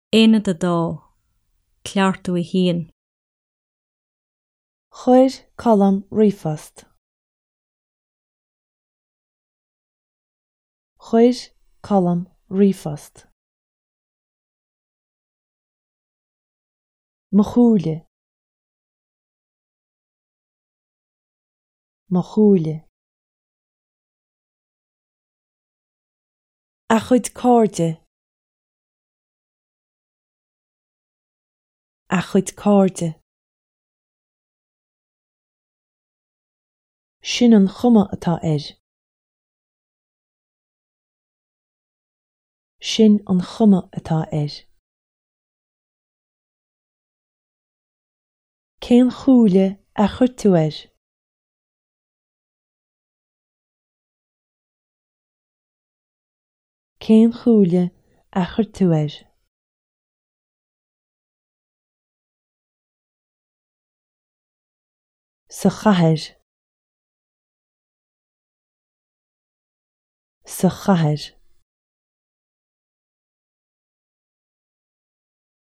Éad a dó, ceartú I hín. Chuir colm riomhast. Chuir colm riomhast. Mo chúile. Mo chúile. A chuid cóide. A chuid cóide. Sin an chuma atá Sin an chuma atá Cén chúile a chuir tú Cén chúile a chuir tú Sa chathair. Sa chathair.